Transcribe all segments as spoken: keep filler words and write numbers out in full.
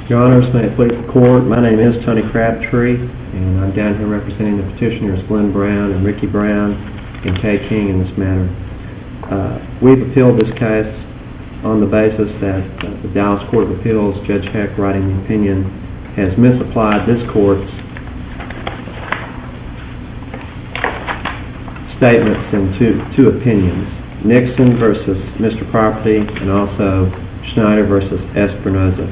Your Honors, may it please the Court, my name is Tony Crabtree, and I'm down here representing the petitioners Glenn Brown and Ricky Brown and Kay King in this matter. Uh, we've appealed this case on the basis that uh, the Dallas Court of Appeals, Judge Heck, writing the opinion, has misapplied this Court's statements in two, two opinions, Nixon versus Mister Property and also Schneider versus Espinoza.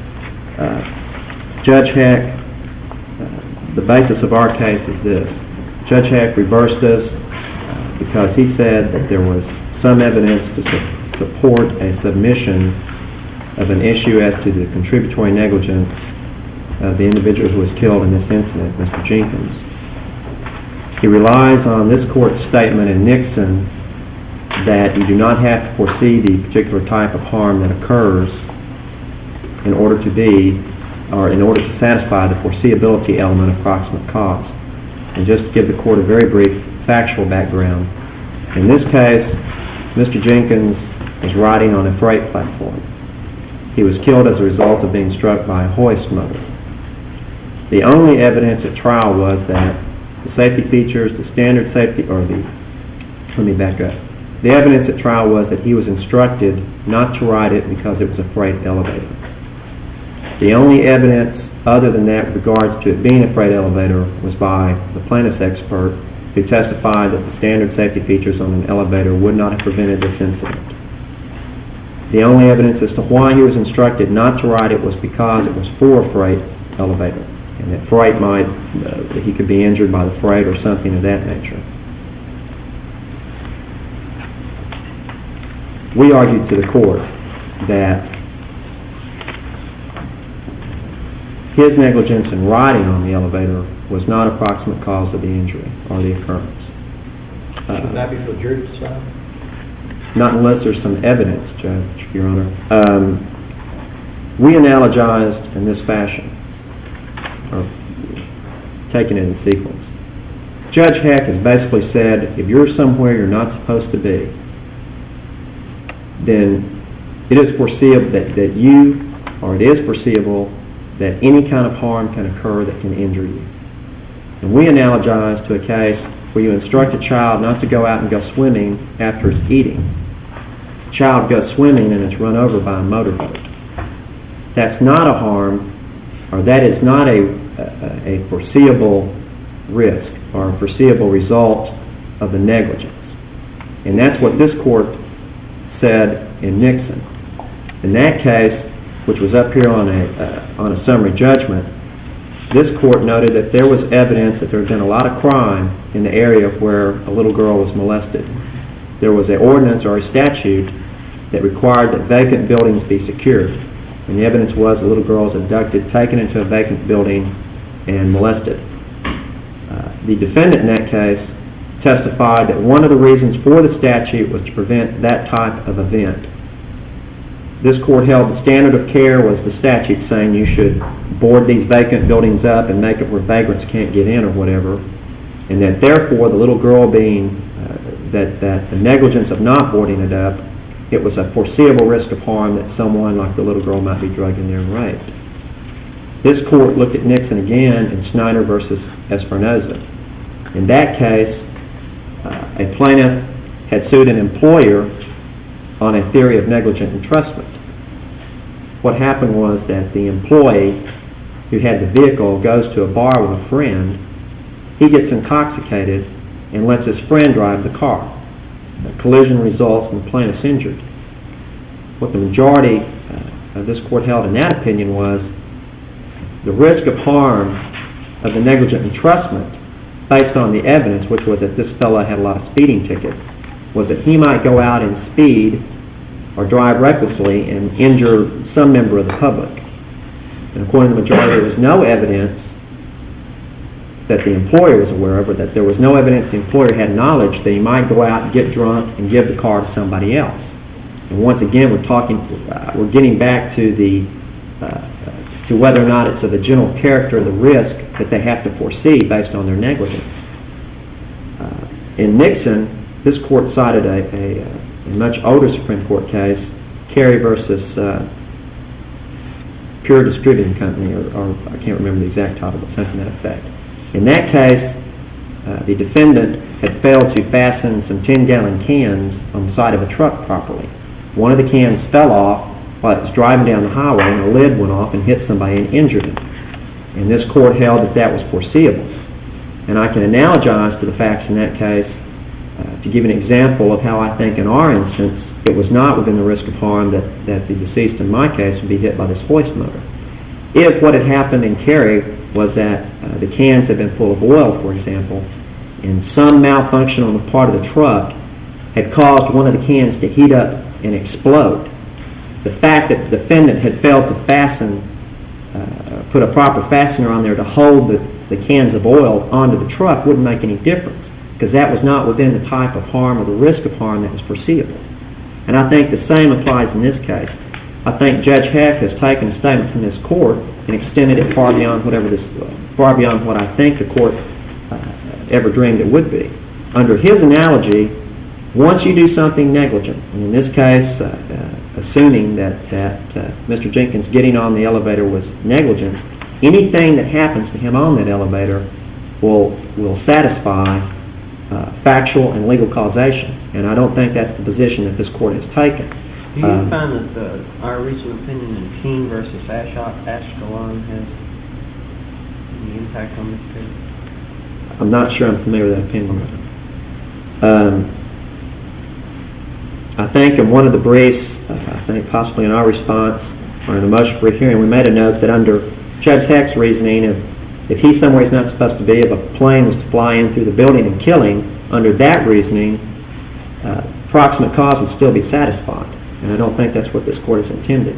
Uh, Judge Heck, uh, the basis of our case is this. Judge Heck reversed us uh, because he said that there was some evidence to su- support a submission of an issue as to the contributory negligence of the individual who was killed in this incident, Mister Jenkins. He relies on this Court's statement in Nixon that you do not have to foresee the particular type of harm that occurs in order to be, or in order to satisfy the foreseeability element of proximate cause. And just to give the Court a very brief factual background, in this case, Mister Jenkins was riding on a freight platform. He was killed as a result of being struck by a hoist motor. The only evidence at trial was that the safety features, the standard safety, or the, let me back up. The evidence at trial was that he was instructed not to ride it because it was a freight elevator. The only evidence other than that with regards to it being a freight elevator was by the plaintiff's expert, who testified that the standard safety features on an elevator would not have prevented this incident. The only evidence as to why he was instructed not to ride it was because it was for a freight elevator, and that freight might, uh, he could be injured by the freight or something of that nature. We argued to the Court that his negligence in riding on the elevator was not a proximate cause of the injury or the occurrence. Uh, Should that be for the jury to decide? Not unless there's some evidence, Judge, Your Honor. Um, we analogized in this fashion, or taking it in sequence. Judge Heck has basically said, if you're somewhere you're not supposed to be, then it is foreseeable that, that you, or it is foreseeable that any kind of harm can occur that can injure you. And we analogize to a case where you instruct a child not to go out and go swimming after it's eating. The child goes swimming and it's run over by a motorboat. That's not a harm, or that is not a, a, a foreseeable risk or a foreseeable result of the negligence. And that's what this Court said in Nixon. In that case, which was up here on a uh, on a summary judgment, this Court noted that there was evidence that there had been a lot of crime in the area where a little girl was molested. There was an ordinance or a statute that required that vacant buildings be secured. And the evidence was the little girl was abducted, taken into a vacant building, and molested. Uh, the defendant in that case testified that one of the reasons for the statute was to prevent that type of event. This Court held the standard of care was the statute saying you should board these vacant buildings up and make it where vagrants can't get in or whatever, and that therefore the little girl being, uh, that, that the negligence of not boarding it up, it was a foreseeable risk of harm that someone like the little girl might be drugged in there and raped. This Court looked at Nixon again in Schneider versus Espinoza. In that case, uh, a plaintiff had sued an employer on a theory of negligent entrustment. What happened was that the employee who had the vehicle goes to a bar with a friend. He gets intoxicated and lets his friend drive the car. A collision results and the plaintiff's injured. What the majority uh, of this Court held in that opinion was the risk of harm of the negligent entrustment, based on the evidence, which was that this fellow had a lot of speeding tickets, was that he might go out and speed or drive recklessly and injure some member of the public. And according to the majority, there was no evidence that the employer was aware of, or that there was no evidence the employer had knowledge that he might go out and get drunk and give the car to somebody else. And once again, we're talking, uh, we're getting back to the uh, to whether or not it's of the general character of the risk that they have to foresee based on their negligence. Uh, in Nixon, this Court cited a, a, a much older Supreme Court case, Kerry versus uh, Pure Distributing Company, or, or I can't remember the exact title, but something to that effect. In that case, uh, the defendant had failed to fasten some ten-gallon cans on the side of a truck properly. One of the cans fell off while it was driving down the highway, and the lid went off and hit somebody and injured him. And this court held that that was foreseeable. And I can analogize to the facts in that case uh, to give an example of how I think in our instance it was not within the risk of harm that, that the deceased in my case would be hit by this hoist motor. If what had happened in Cary was that uh, the cans had been full of oil, for example, and some malfunction on the part of the truck had caused one of the cans to heat up and explode, the fact that the defendant had failed to fasten, uh, put a proper fastener on there to hold the, the cans of oil onto the truck wouldn't make any difference, because that was not within the type of harm or the risk of harm that was foreseeable. And I think the same applies in this case. I think Judge Heck has taken a statement from this court and extended it far beyond whatever this, far beyond what I think the court uh, ever dreamed it would be. Under his analogy, once you do something negligent, and in this case, uh, uh, assuming that, that uh, Mister Jenkins getting on the elevator was negligent, anything that happens to him on that elevator will will satisfy uh, factual and legal causation. And I don't think that's the position that this court has taken. Do you um, find that the, our recent opinion in Keene versus Ashok, Ashkelon has any impact on this case? I'm not sure I'm familiar with that opinion. Um, I think in one of the briefs, uh, I think possibly in our response or in a motion for a hearing, we made a note that under Judge Heck's reasoning, if, if he's somewhere he's not supposed to be, if a plane was to fly in through the building and kill him, under that reasoning, uh, proximate cause would still be satisfied. And I don't think that's what this court has intended.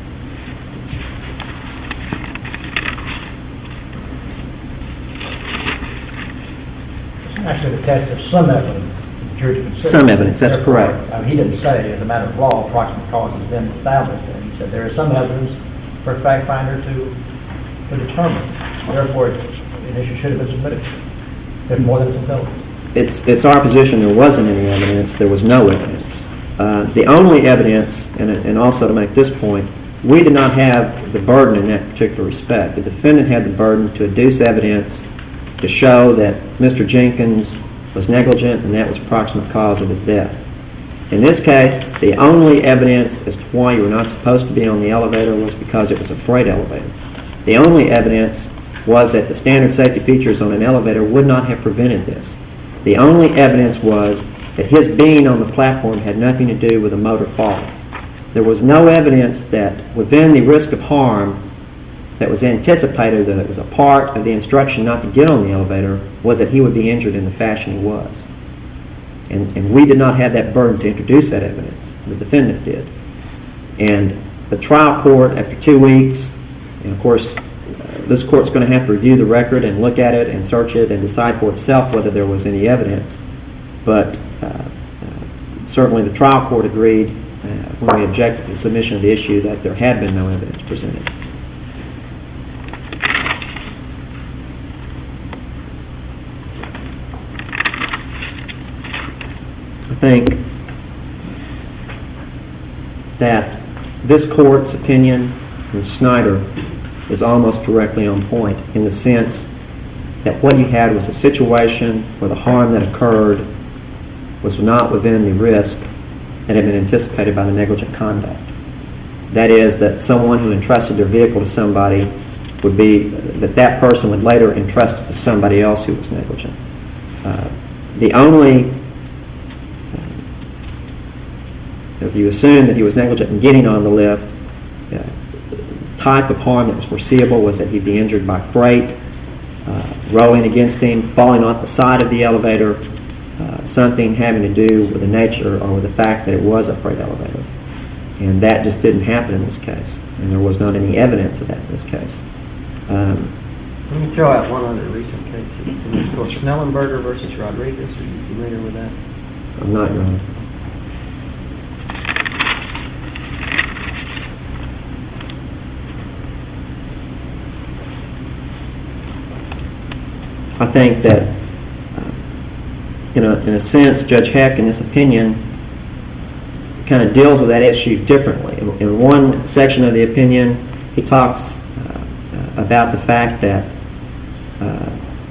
Actually, the test of some evidence. The jury considered. Some evidence, that's correct. I mean, he didn't say, as a matter of law, proximate cause has been established. And he said there is some evidence for a fact finder to, to determine. Therefore, an issue should have been submitted. There's more than some evidence. It's, it's our position there wasn't any evidence. There was no evidence. Uh, the only evidence, and, and also to make this point, we did not have the burden in that particular respect. The defendant had the burden to adduce evidence to show that Mister Jenkins was negligent and that was proximate cause of his death. In this case, the only evidence as to why you were not supposed to be on the elevator was because it was a freight elevator. The only evidence was that the standard safety features on an elevator would not have prevented this. The only evidence was that his being on the platform had nothing to do with a motor falling. There was no evidence that within the risk of harm that was anticipated, that it was a part of the instruction not to get on the elevator, was that he would be injured in the fashion he was. And, and we did not have that burden to introduce that evidence. The defendant did. And the trial court, after two weeks, and of course, uh, this court's going to have to review the record and look at it and search it and decide for itself whether there was any evidence. But uh, uh, certainly the trial court agreed uh, when we objected to the submission of the issue that there had been no evidence presented. I think that this court's opinion in Snyder is almost directly on point in the sense that what you had was a situation where the harm that occurred was not within the risk that had been anticipated by the negligent conduct. That is, that someone who entrusted their vehicle to somebody would be, that that person would later entrust it to somebody else who was negligent. Uh, the only, uh, if you assume that he was negligent in getting on the lift, uh, the type of harm that was foreseeable was that he'd be injured by freight, uh, rolling against him, falling off the side of the elevator, uh, something having to do with the nature or with the fact that it was a freight elevator. And that just didn't happen in this case. And there was not any evidence of that in this case. Um, Let me throw out one other recent case in this court. Snellenberger versus Rodriguez. Are you familiar with that? I'm not, Your Honor. I think that, uh, in, a, in a sense, Judge Heck, in this opinion, kind of deals with that issue differently. In, in one section of the opinion, he talks uh, about the fact that uh,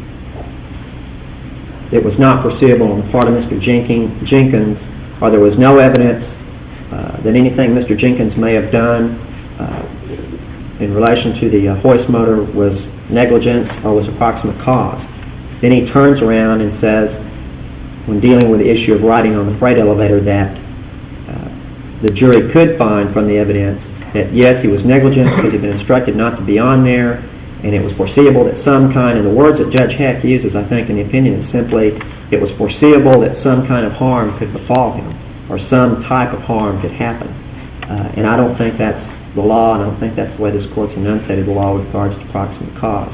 it was not foreseeable on the part of Mister Jenkins, Jenkins or there was no evidence uh, that anything Mister Jenkins may have done uh, in relation to the uh, hoist motor was negligence or was a proximate cause. Then he turns around and says, when dealing with the issue of riding on the freight elevator, that uh, the jury could find from the evidence that yes, he was negligent because he'd been instructed not to be on there, and it was foreseeable that some kind, and the words that Judge Heck uses, I think, in the opinion is simply, it was foreseeable that some kind of harm could befall him, or some type of harm could happen. Uh, and I don't think that's the law, and I don't think that's the way this Court's enunciated the law with regards to proximate cause.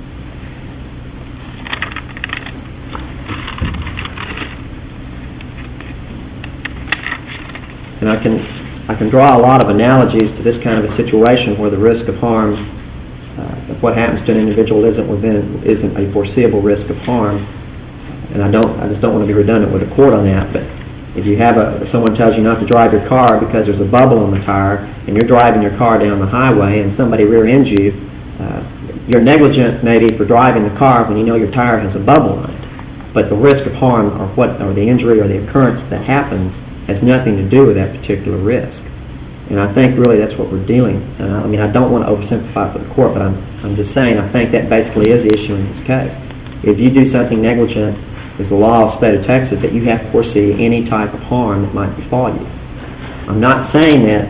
And I can I can draw a lot of analogies to this kind of a situation where the risk of harm, uh, if what happens to an individual isn't within isn't a foreseeable risk of harm. And I don't I just don't want to be redundant with the Court on that. But if you have a if someone tells you not to drive your car because there's a bubble on the tire, and you're driving your car down the highway and somebody rear ends you, uh, you're negligent maybe for driving the car when you know your tire has a bubble on it. But the risk of harm, or what, or the injury or the occurrence that happens, has nothing to do with that particular risk. And I think really that's what we're dealing. Uh, I mean, I don't want to oversimplify for the Court, but I'm, I'm just saying I think that basically is the issue in this case. If you do something negligent, it's the law of the state of Texas that you have to foresee any type of harm that might befall you. I'm not saying that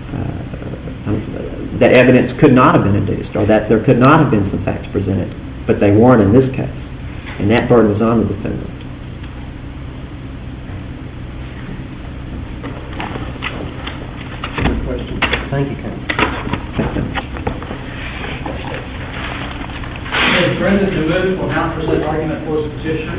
uh, that evidence could not have been induced, or that there could not have been some facts presented, but they weren't in this case. And that burden was on the defendant. Thank you, Counsel. Ms. Brenda DeMuth will now present argument for the petition.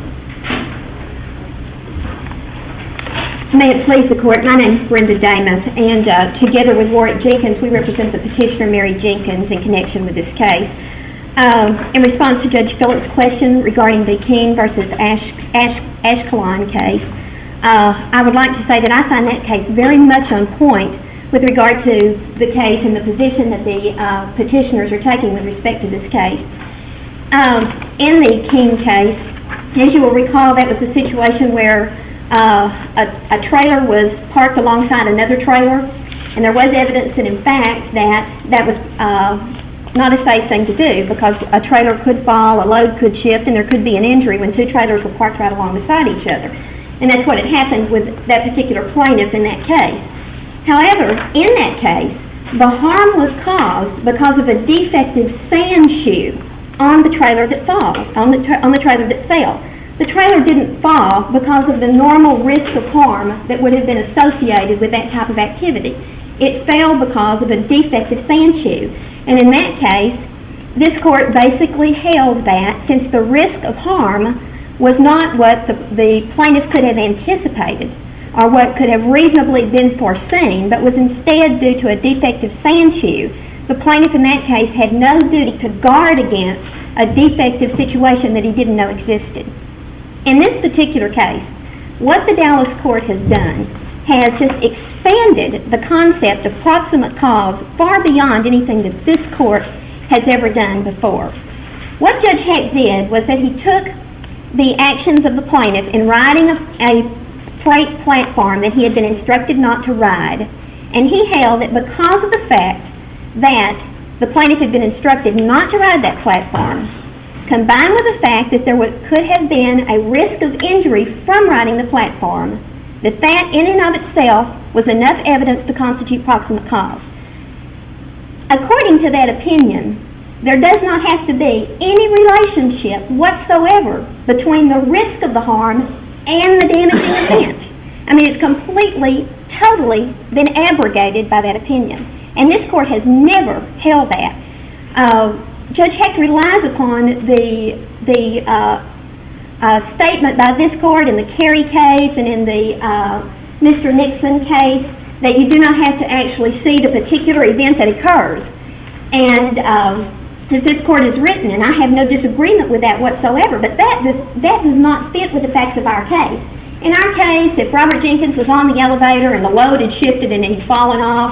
May it please the Court, my name is Brenda Damus, and uh, together with Warwick Jenkins, we represent the petitioner Mary Jenkins in connection with this case. Um, in response to Judge Phillips' question regarding the King versus Ash, Ash, Ashkelon case, uh, I would like to say that I find that case very much on point with regard to the case and the position that the uh, petitioners are taking with respect to this case. Um, in the King case, as you will recall, that was a situation where uh, a, a trailer was parked alongside another trailer, and there was evidence that, in fact, that that was uh, not a safe thing to do, because a trailer could fall, a load could shift, and there could be an injury when two trailers were parked right along beside each other. And that's what had happened with that particular plaintiff in that case. However, in that case, the harm was caused because of a defective sand shoe on the trailer that fell, on the, tra- on the trailer that fell. The trailer didn't fall because of the normal risk of harm that would have been associated with that type of activity. It fell because of a defective sand shoe. And in that case, this Court basically held that since the risk of harm was not what the, the plaintiff could have anticipated, or what could have reasonably been foreseen, but was instead due to a defective sand shoe, the plaintiff in that case had no duty to guard against a defective situation that he didn't know existed. In this particular case, what the Dallas Court has done has just expanded the concept of proximate cause far beyond anything that this Court has ever done before. What Judge Heck did was that he took the actions of the plaintiff in riding a, a freight platform that he had been instructed not to ride, and he held that because of the fact that the plaintiff had been instructed not to ride that platform, combined with the fact that there was, could have been a risk of injury from riding the platform, that that in and of itself was enough evidence to constitute proximate cause. According to that opinion, there does not have to be any relationship whatsoever between the risk of the harm and the damaging event. I mean, it's completely, totally been abrogated by that opinion. And this Court has never held that. Uh, Judge Heck relies upon the, the uh, uh, statement by this Court in the Kerry case and in the uh, Mister Nixon case that you do not have to actually see the particular event that occurs. And uh, as this Court has written, and I have no disagreement with that whatsoever, but that does, that does not fit with the facts of our case. In our case, if Robert Jenkins was on the elevator and the load had shifted and he'd fallen off,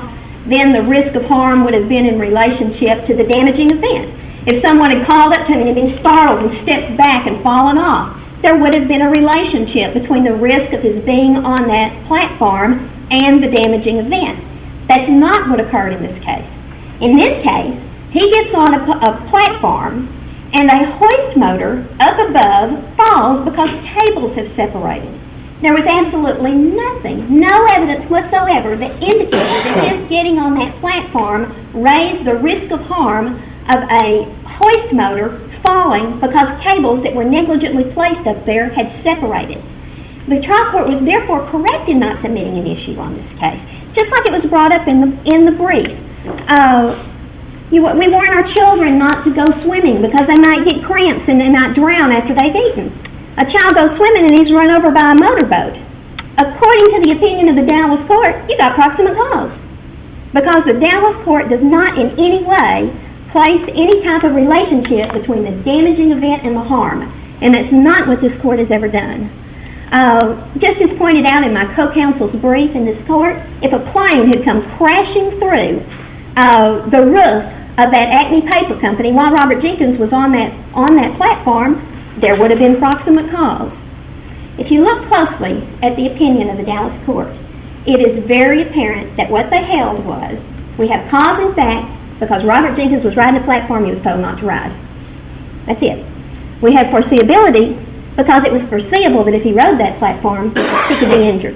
then the risk of harm would have been in relationship to the damaging event. If someone had called up to him and had been startled and stepped back and fallen off, there would have been a relationship between the risk of his being on that platform and the damaging event. That's not what occurred in this case. In this case, he gets on a, a platform and a hoist motor up above falls because cables have separated. There was absolutely nothing, no evidence whatsoever that indicated that his getting on that platform raised the risk of harm of a hoist motor falling because cables that were negligently placed up there had separated. The trial court was therefore correct in not submitting an issue on this case, just like it was brought up in the in the brief. Uh, you, we warn our children not to go swimming because they might get cramps and they might drown after they've eaten. A child goes swimming and he's run over by a motorboat. According to the opinion of the Dallas court, you got proximate cause, because the Dallas court does not in any way place any type of relationship between the damaging event and the harm, and that's not what this court has ever done. Uh, just as pointed out in my co-counsel's brief in this court, if a plane had come crashing through uh, the roof of that Acme paper company while Robert Jenkins was on that on that platform, there would have been proximate cause. If you look closely at the opinion of the Dallas court, it is very apparent that what they held was, we have cause in fact because Robert Jenkins was riding the platform he was told not to ride. That's it. We have foreseeability because it was foreseeable that if he rode that platform, he could be injured.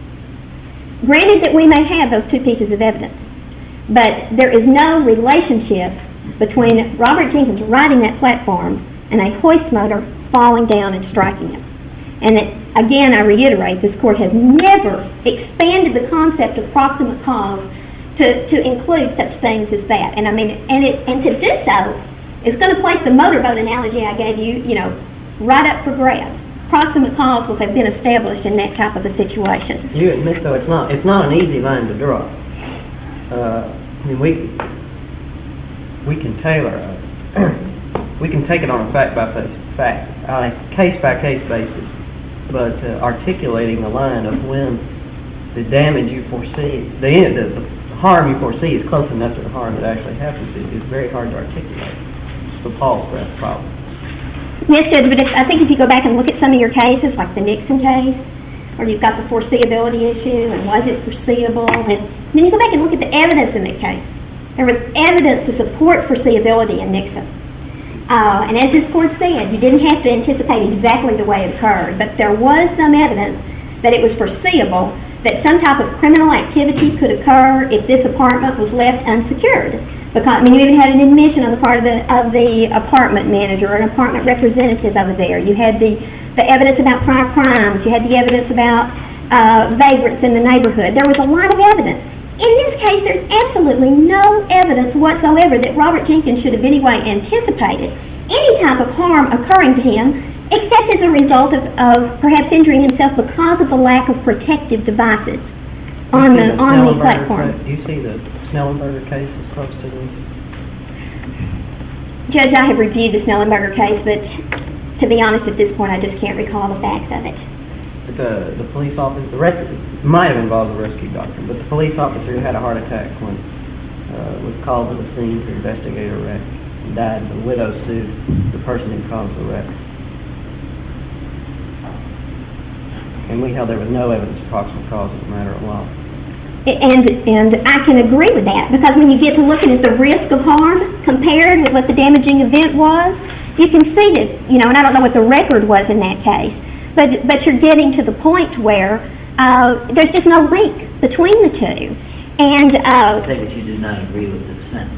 Granted that we may have those two pieces of evidence, but there is no relationship between Robert Jenkins riding that platform and a hoist motor falling down and striking him. And it, again, I reiterate, this court has never expanded the concept of proximate cause to, to include such things as that. And I mean, and it, and to do so is going to place the motorboat analogy I gave you, you know, right up for grabs. Proximate cause will have been established in that type of a situation. You admit, though, it's not it's not an easy line to draw. Uh, I mean, we we can tailor it. We can take it on a fact by fact, on a case by case basis, but uh, articulating the line of when the damage you foresee, the, the, the harm you foresee is close enough to the harm that actually happens is, is very hard to articulate. It's the Paul's breath problem. Yes, Judge, but if, I think if you go back and look at some of your cases, like the Nixon case, where you've got the foreseeability issue, and was it foreseeable, and then you go back and look at the evidence in that case. There was evidence to support foreseeability in Nixon. Uh, and as this court said, you didn't have to anticipate exactly the way it occurred, but there was some evidence that it was foreseeable that some type of criminal activity could occur if this apartment was left unsecured. Because, I mean, you even had an admission on the part of the of the apartment manager or an apartment representative over there. You had the, the evidence about prior crimes. You had the evidence about uh, vagrants in the neighborhood. There was a lot of evidence. In this case, there's absolutely no evidence whatsoever that Robert Jenkins should have anyway anticipated any type of harm occurring to him, except as a result of, of perhaps injuring himself because of the lack of protective devices on the, the on the platform. Do you see the Snellenberger case as close to this? Judge, I have reviewed the Snellenberger case, but to be honest, at this point, I just can't recall the facts of it. The, the police officer, the rest might have involved the rescue doctrine, but the police officer who had a heart attack when uh, was called to the scene to investigate a wreck and died. The widow sued the person who caused the wreck. And we held there was no evidence of proximate cause as a matter of law. And and I can agree with that, because when you get to looking at the risk of harm compared with what the damaging event was, you can see that, you know, and I don't know what the record was in that case, but but you're getting to the point where uh, there's just no link between the two. And uh, I take it you do not agree with the dissent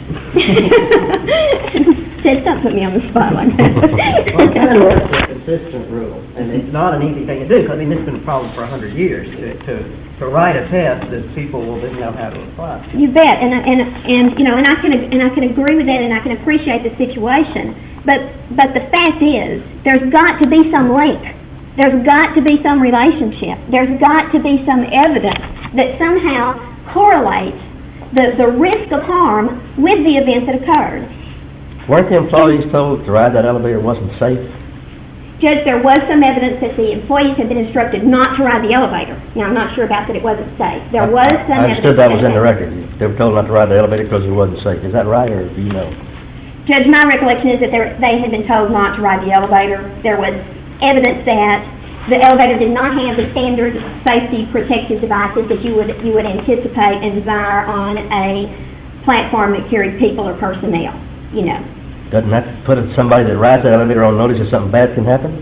in that case. Ted, don't put me on the spot like that. Well, it kind of works a consistent rule, and it's not an easy thing to do, because I mean, this has been a problem for a hundred years, to, to, to write a test that people will then know how to apply. You bet, and and and you know, and I can and I can agree with that, and I can appreciate the situation. But but the fact is, there's got to be some link. There's got to be some relationship. There's got to be some evidence that somehow correlates the the risk of harm with the event that occurred. Weren't the employees told to ride that elevator wasn't safe? Judge, there was some evidence that the employees had been instructed not to ride the elevator. Now, I'm not sure about that it wasn't safe. There was some I evidence. understood that was in the record. They were told not to ride the elevator because it wasn't safe. Is that right, or do you know? Judge, my recollection is that there, they had been told not to ride the elevator. There was evidence that the elevator did not have the standard safety protective devices that you would you would anticipate and desire on a platform that carried people or personnel. You know. Doesn't that put somebody that rides that elevator on notice that something bad can happen?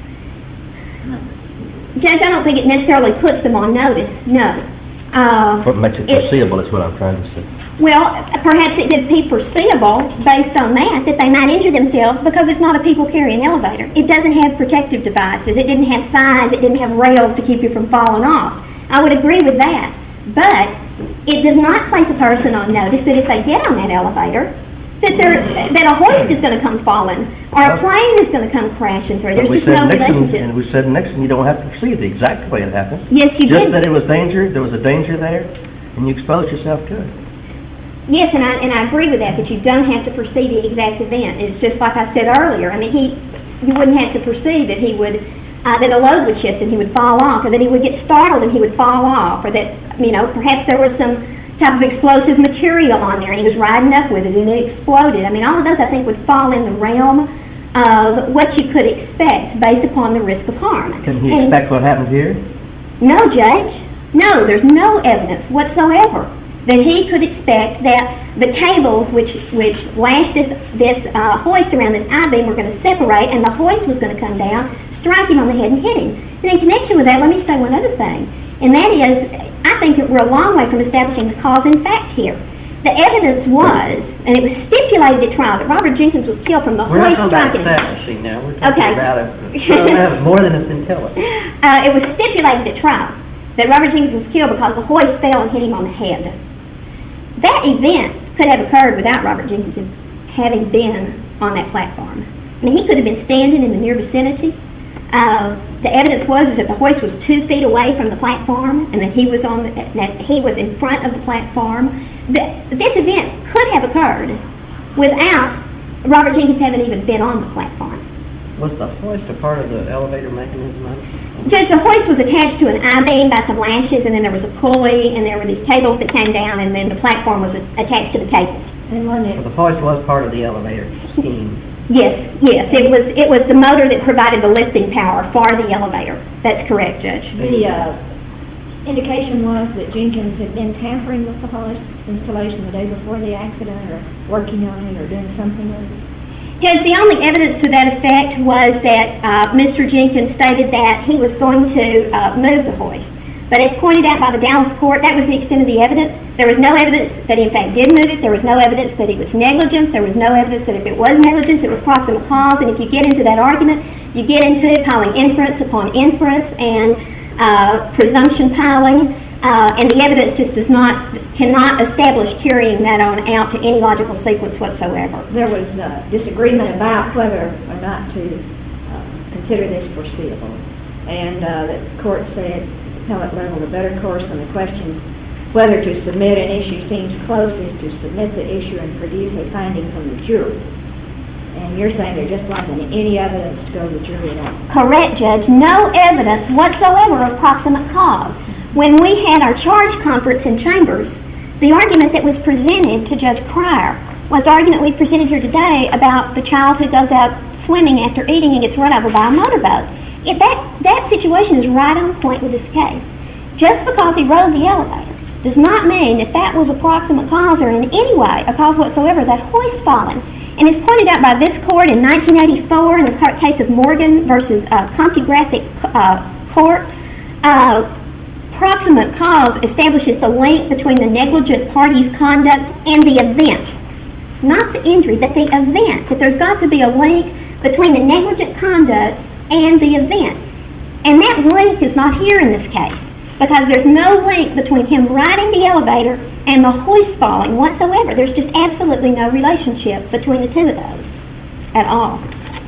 Judge, I don't think it necessarily puts them on notice. No. Uh, What makes it foreseeable is what I'm trying to say. Well, perhaps it would be foreseeable, based on that, that they might injure themselves because it's not a people-carrying elevator. It doesn't have protective devices. It didn't have signs. It didn't have rails to keep you from falling off. I would agree with that. But it does not place a person on notice that if they get on that elevator, that, that a hoist is going to come falling or a plane is going to come crashing through. There's we just said no Nixon, relationship. and we said Nixon, you don't have to see the exact way it happened. Yes, you Just did. that it was danger, there was a danger there, and you exposed yourself to it. Yes, and I, and I agree with that, that you don't have to foresee the exact event. It's just like I said earlier. I mean, he, you wouldn't have to foresee that he would, uh, that a load would shift and he would fall off, or that he would get startled and he would fall off, or that, you know, perhaps there was some type of explosive material on there and he was riding up with it and it exploded. I mean, all of those I think would fall in the realm of what you could expect based upon the risk of harm. Can he And expect what happened here? no, Judge. No, there's no evidence whatsoever that he could expect that the cables which which lashed this, this uh, hoist around this I-beam were going to separate and the hoist was going to come down, strike him on the head and hit him. And in connection with that, let me say one other thing, and that is, I think that we're a long way from establishing the cause and fact here. The evidence was, and it was stipulated at trial, that Robert Jenkins was killed from the We're not hoist talking about striking. establishing now. We're talking Okay. about it. Something else more than it's been telling. Uh, it was stipulated at trial that Robert Jenkins was killed because the hoist fell and hit him on the head. That event could have occurred without Robert Jenkins having been on that platform. I mean, he could have been standing in the near vicinity. Uh, the evidence was is that the hoist was two feet away from the platform, and that he was on the, that he was in front of the platform. That this event could have occurred without Robert Jenkins having even been on the platform. Was the hoist a part of the elevator mechanism? I- Judge, the hoist was attached to an I-beam by some lashes, and then there was a pulley, and there were these cables that came down, and then the platform was attached to the cables. And wasn't Well, the hoist was part of the elevator scheme. Yes, yes, it was. It was the motor that provided the lifting power for the elevator. That's correct, Judge. The uh, indication was that Jenkins had been tampering with the hoist installation the day before the accident, or working on it, or doing something with it. Judge, the only evidence to that effect was that uh, Mister Jenkins stated that he was going to uh, move the hoist. But as pointed out by the Dallas court, that was the extent of the evidence. There was no evidence that he in fact did move it. There was no evidence that he was negligent. There was no evidence that if it was negligence, it was proximate cause. And if you get into that argument, you get into piling inference upon inference and uh, presumption piling. Uh, and the evidence just does not, cannot establish carrying that on out to any logical sequence whatsoever. There was uh, disagreement about whether or not to uh, consider this foreseeable. And uh, the court said, appellate level, the better course on the question whether to submit an issue seems close is to submit the issue and produce a finding from the jury. And you're saying there just wasn't any evidence to go to the jury at all. Correct, Judge. No evidence whatsoever of proximate cause. When we had our charge conference in Chambers, the argument that was presented to Judge Pryor was the argument we presented here today about the child who goes out swimming after eating and gets run over by a motorboat. If that, that situation is right on point with this case. Just because he rode the elevator does not mean that that was a proximate cause or in any way a cause whatsoever that hoist fallen. And as pointed out by this court in nineteen eighty-four in the case of Morgan versus uh, Comptographic uh, Court, uh, proximate cause establishes the link between the negligent party's conduct and the event. Not the injury, but the event. That there's got to be a link between the negligent conduct and the event. And that link is not here in this case, because there's no link between him riding the elevator and the hoist falling whatsoever. There's just absolutely no relationship between the two of those at all.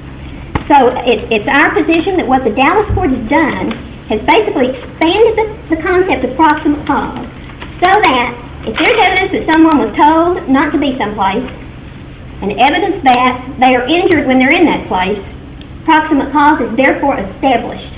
So it, it's our position that what the Dallas court has done has basically expanded the, the concept of proximate cause so that if there's evidence that someone was told not to be someplace and evidence that they are injured when they're in that place, proximate cause is therefore established.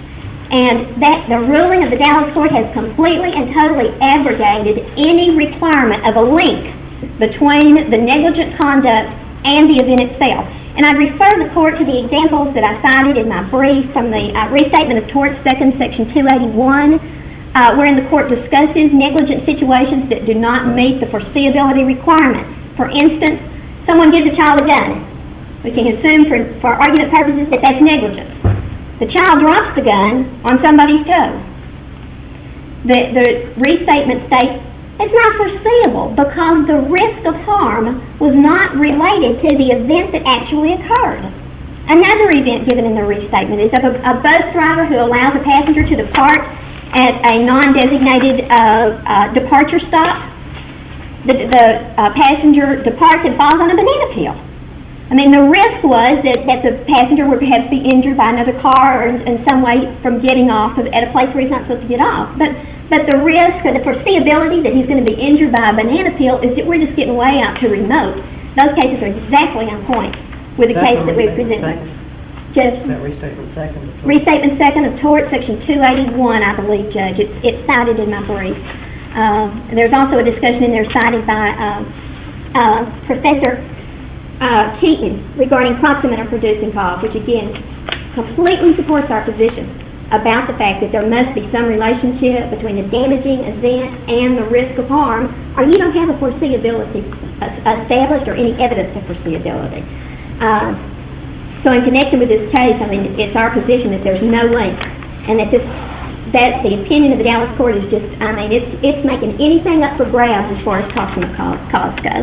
And that the ruling of the Dallas court has completely and totally abrogated any requirement of a link between the negligent conduct and the event itself. And I refer the court to the examples that I cited in my brief from the uh, Restatement of Torts, second section two eighty-one, uh, wherein the court discusses negligent situations that do not meet the foreseeability requirements. For instance, someone gives a child a gun. We can assume for, for argument purposes that that's negligence. The child drops the gun on somebody's toe. The, the restatement states it's not foreseeable because the risk of harm was not related to the event that actually occurred. Another event given in the restatement is of a, a bus driver who allows a passenger to depart at a non-designated uh, uh, departure stop. The, the uh, passenger departs and falls on a banana peel. I mean, the risk was that, that the passenger would perhaps be injured by another car or in, in some way from getting off of, at a place where he's not supposed to get off. But but the risk or the foreseeability that he's going to be injured by a banana peel is that we're just getting way out too remote. Those cases are exactly on point with the That's case the that we've restatement presented. Judge? That restatement second. of- Restatement second of tort, section two eighty-one, I believe, Judge. It's, it's cited in my brief. Uh, there's also a discussion in there cited by uh, uh, Professor uh, Keaton regarding proximate or producing cause, which again completely supports our position about the fact that there must be some relationship between the damaging event and the risk of harm, or you don't have a foreseeability established or any evidence of foreseeability. Uh, so in connection with this case, I mean, it's our position that there's no link, and that this, that the opinion of the Dallas court is just, I mean, it's it's making anything up for grabs as far as proximate cause, cause goes.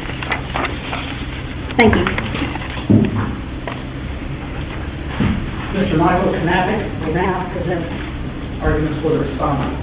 Thank you. Mister Michael Knappich will now present arguments for the respondent.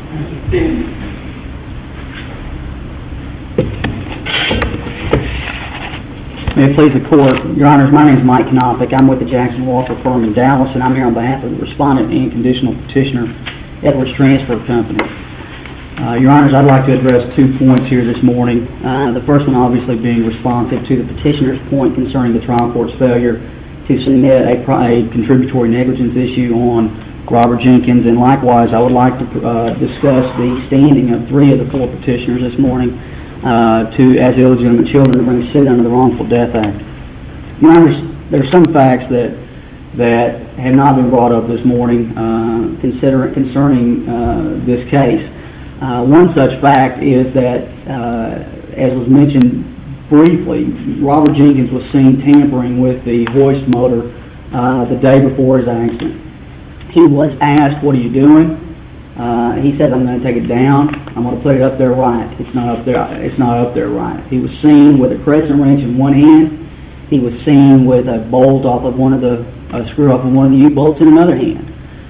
May it please the Court, Your Honors, my name is Mike Knoppick. I'm with the Jackson Walker firm in Dallas, and I'm here on behalf of the respondent and conditional petitioner, Edwards Transfer Company. Uh, Your Honors, I'd like to address two points here this morning. Uh, the first one obviously being responsive to the petitioner's point concerning the trial court's failure to submit a, a contributory negligence issue on Robert Jenkins, and likewise I would like to uh, discuss the standing of three of the four petitioners this morning uh, to as illegitimate children to bring suit under the Wrongful Death Act. Your Honors, there are some facts that that have not been brought up this morning uh, consider, concerning uh, this case. Uh, one such fact is that, uh, as was mentioned briefly, Robert Jenkins was seen tampering with the hoist motor uh, the day before his accident. He was asked, "What are you doing?" Uh, he said, "I'm going to take it down. I'm going to put it up there right. It's not up there. It's not up there right." He was seen with a crescent wrench in one hand. He was seen with a bolt off of one of the a screw off of one of the U-bolts in another hand.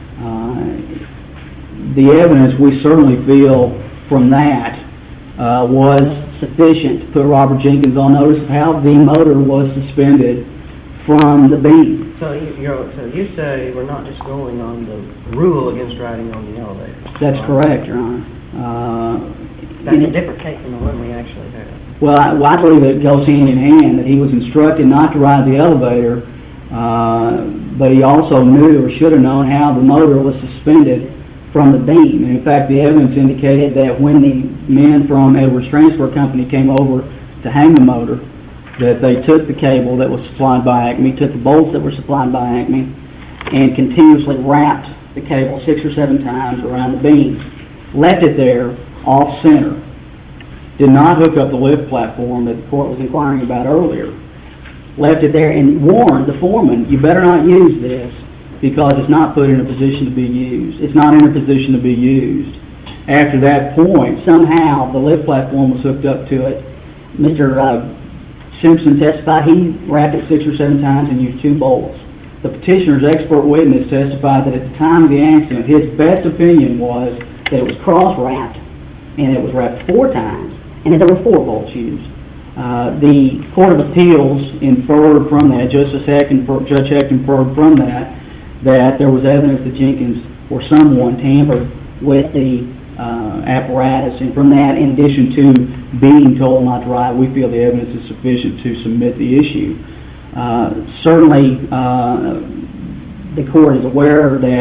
Uh, the evidence we certainly feel from that uh, was sufficient to put Robert Jenkins on notice of how the motor was suspended from the beam. So you, you're, so you say we're not just going on the rule against riding on the elevator. That's correct, Your Honor. Uh, That's a different case than the one we actually had. Well, I, well, I believe it goes hand in hand that he was instructed not to ride the elevator, uh, but he also knew or should have known how the motor was suspended from the beam. And in fact, the evidence indicated that when the men from Edwards Transfer Company came over to hang the motor, that they took the cable that was supplied by Acme, took the bolts that were supplied by Acme, and continuously wrapped the cable six or seven times around the beam, left it there off-center, did not hook up the lift platform that the court was inquiring about earlier, left it there and warned the foreman, "You better not use this because it's not put in a position to be used. It's not in a position to be used." After that point, somehow the lift platform was hooked up to it. Mister Uh, Simpson testified he wrapped it six or seven times and used two bolts. The petitioner's expert witness testified that at the time of the accident, his best opinion was that it was cross-wrapped, and it was wrapped four times, and that there were four bolts used. Uh, the Court of Appeals inferred from that, Justice Heck infer, Judge Heck inferred from that, that there was evidence that Jenkins or someone tampered with the uh, apparatus, and from that, in addition to being told not to ride, we feel the evidence is sufficient to submit the issue. Uh, certainly, uh, the court is aware that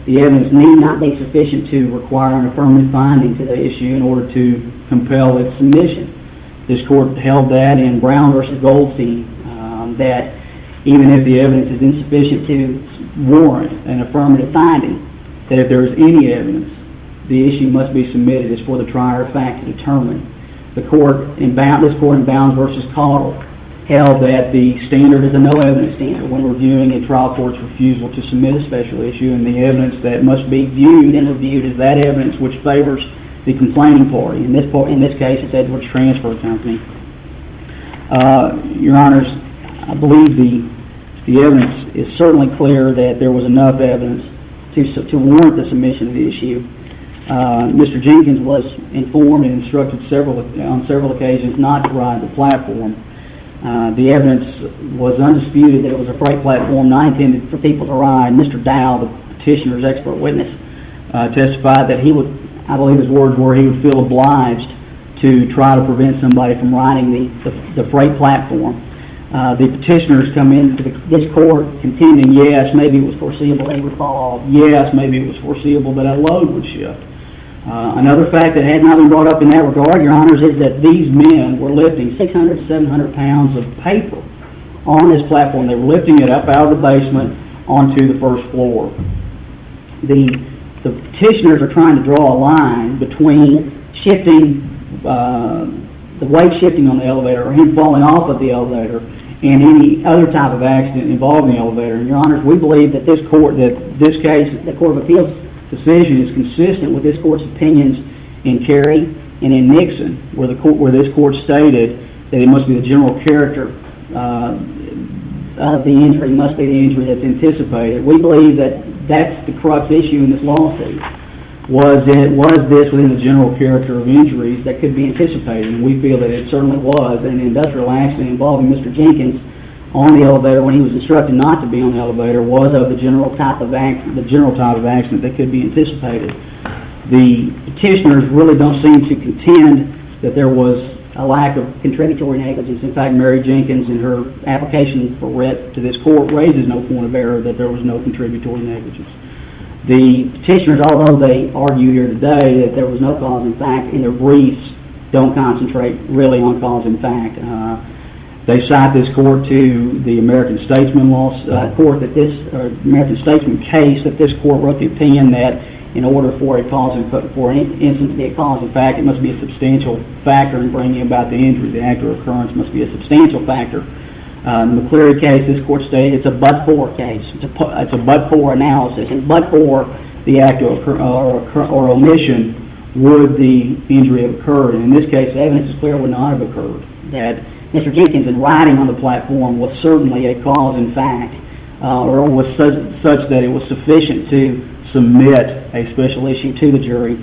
the evidence need not be sufficient to require an affirmative finding to the issue in order to compel its submission. This court held that in Brown versus Goldstein, um, that even if the evidence is insufficient to warrant an affirmative finding, that if there is any evidence, the issue must be submitted as for the trier of fact to determine. The court in Bound, this court in Bounds versus Cottle held that the standard is a no evidence standard when reviewing a trial court's refusal to submit a special issue, and the evidence that must be viewed and reviewed is that evidence which favors the complaining party. In this part, in this case, it's Edwards Transfer Company. Uh, Your Honors, I believe the the evidence is certainly clear that there was enough evidence to to warrant the submission of the issue. Uh, Mister Jenkins was informed and instructed several on several occasions not to ride the platform. Uh, the evidence was undisputed that it was a freight platform not intended for people to ride. Mister Dow, the petitioner's expert witness, uh, testified that he would, I believe his words were, he would feel obliged to try to prevent somebody from riding the, the, the freight platform. Uh, the petitioners come into the, this court contending, yes, maybe it was foreseeable they would fall off. Yes, maybe it was foreseeable that a load would shift. Uh, another fact that had not been brought up in that regard, Your Honors, is that these men were lifting six hundred to seven hundred pounds of paper on this platform. They were lifting it up out of the basement onto the first floor. The, the petitioners are trying to draw a line between shifting, uh, the weight shifting on the elevator or him falling off of the elevator and any other type of accident involving the elevator. And Your Honors, we believe that this court, that this case, the Court of Appeals decision is consistent with this court's opinions in Carey and in Nixon, where the court, where this court stated that it must be the general character uh, of the injury, must be the injury that's anticipated. We believe that that's the crux issue in this lawsuit. Was it was this within the general character of injuries that could be anticipated? And we feel that it certainly was. An industrial accident involving Mister Jenkins on the elevator when he was instructed not to be on the elevator was of the general type of accident, the general type of accident that could be anticipated. The petitioners really don't seem to contend that there was a lack of contributory negligence. In fact, Mary Jenkins, in her application for writ to this court, raises no point of error that there was no contributory negligence. The petitioners, although they argue here today that there was no cause in fact, in their briefs don't concentrate really on cause in fact. Uh, They cite this court to the American Statesman law uh, court that this uh, American Statesman case that this court wrote the opinion that in order for a cause in, for an incident to be a cause in fact, it must be a substantial factor in bringing about the injury. The act or occurrence must be a substantial factor. Uh, in the McCleary case, this court stated it's a but-for case. It's a, it's a but-for analysis, and but-for the act or, or, or omission would the injury have occurred. And in this case, the evidence is clear would not have occurred. That Mister Jenkins, in riding on the platform, was certainly a cause in fact, uh, or was such, such that it was sufficient to submit a special issue to the jury.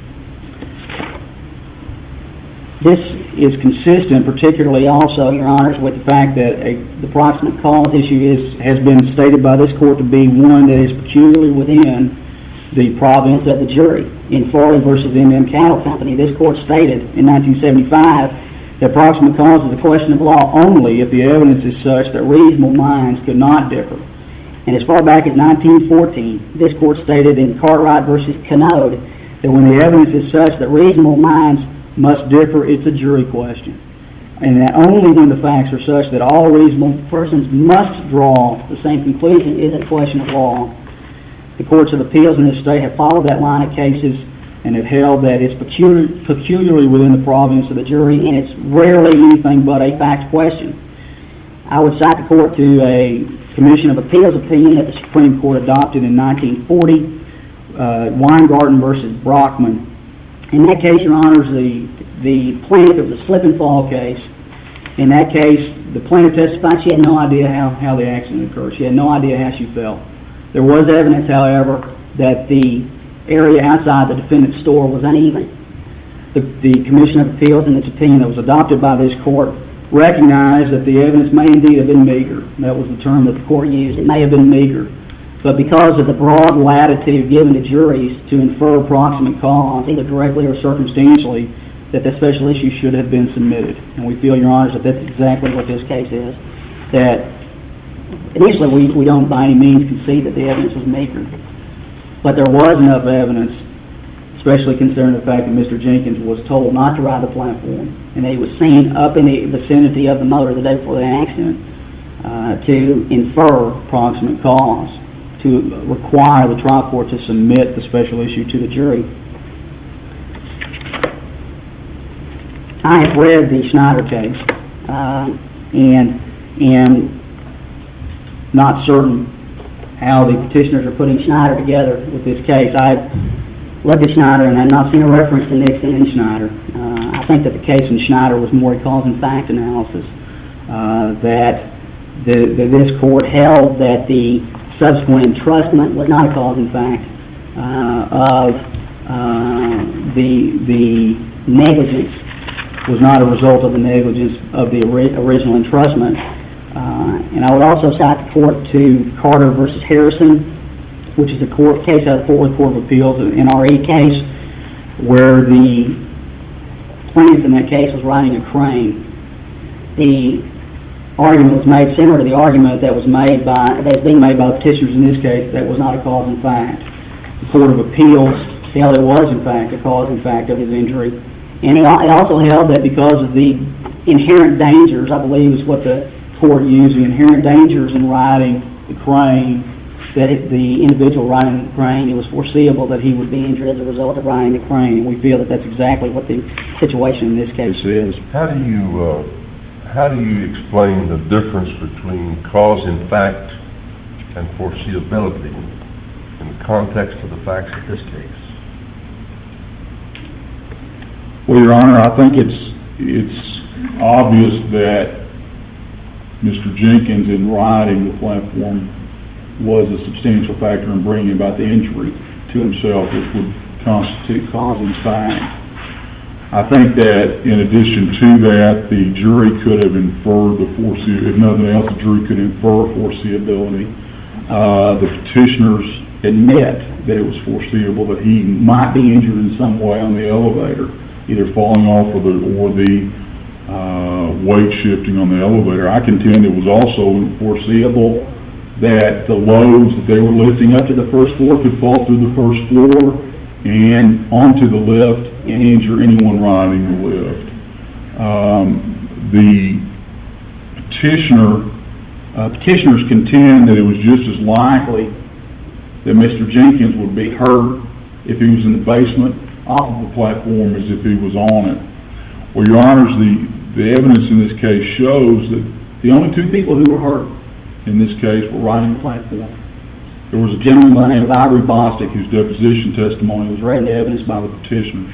This is consistent, particularly also, Your Honors, with the fact that a, the proximate cause issue is, has been stated by this court to be one that is peculiarly within the province of the jury. In Farley versus M M Cattle Company, this court stated in nineteen seventy-five that proximate cause is a question of law only if the evidence is such that reasonable minds could not differ. And as far back as nineteen fourteen, this court stated in Cartwright versus Canode that when the evidence is such that reasonable minds must differ, it's a jury question. And that only when the facts are such that all reasonable persons must draw the same conclusion is a question of law. The courts of appeals in this state have followed that line of cases and have held that it's peculiar, peculiarly within the province of the jury, and it's rarely anything but a fact question. I would cite the court to a Commission of Appeals opinion that the Supreme Court adopted in nineteen forty, uh, Weingarten versus Brockman. In that case, Your Honors, the, the plaintiff of the slip and fall case, in that case, the plaintiff testified she had no idea how, how the accident occurred. She had no idea how she fell. There was evidence, however, that the area outside the defendant's store was uneven. The, the Commission of Appeals, in its opinion that was adopted by this court, recognized that the evidence may indeed have been meager. That was the term that the court used. It may have been meager. But because of the broad latitude given to juries to infer proximate cause, either directly or circumstantially, that the special issue should have been submitted. And we feel, Your Honors, that that's exactly what this case is. That initially we, we don't by any means concede that the evidence was meager. but there was enough evidence, especially considering the fact that Mister Jenkins was told not to ride the platform, and that he was seen up in the vicinity of the motor the day before the accident, uh, to infer proximate cause, to require the trial court to submit the special issue to the jury. I have read the Schneider case, uh, and am not certain how the petitioners are putting Schneider together with this case. I've looked at Schneider and I've not seen a reference to Nixon in Schneider. Uh, I think that the case in Schneider was more a cause and fact analysis, uh, that the, the, this court held that the subsequent entrustment was not a cause and fact uh, of uh, the, the negligence, was not a result of the negligence of the ori- original entrustment. Uh, and I would also cite the court to Carter versus Harrison, which is a court case out of the Fort Worth Court of Appeals, an N R E case, where the plaintiff in that case was riding a crane. The argument was made similar to the argument that was made by that's being made by the petitioners in this case, that was not a cause and fact. The Court of Appeals held it was in fact a cause and fact of his injury. And it also held that because of the inherent dangers, I believe is what the court used, the inherent dangers in riding the crane, that it, the individual riding the crane, it was foreseeable that he would be injured as a result of riding the crane. And we feel that that's exactly what the situation in this case is. How do you uh, how do you explain the difference between cause and fact and foreseeability in the context of the facts of this case? Well, Your Honor, I think it's it's obvious that Mister Jenkins, in riding the platform, was a substantial factor in bringing about the injury to himself, which would constitute cause and fact. I think that in addition to that, the jury could have inferred the foreseeability. If nothing else, the jury could infer foreseeability. Uh, the petitioners admit that it was foreseeable that he might be injured in some way on the elevator, either falling off of the, or the uh, weight shifting on the elevator. I contend it was also foreseeable that the loads that they were lifting up to the first floor could fall through the first floor and onto the lift and injure anyone riding the lift. Um, the petitioner, uh, petitioners contend that it was just as likely that Mister Jenkins would be hurt if he was in the basement off of the platform as if he was on it. Well, Your Honors, the, the evidence in this case shows that the only two people who were hurt in this case were riding the platform. There was a gentleman by the name of Ivory Bostic whose deposition testimony was read into evidence by the petitioners.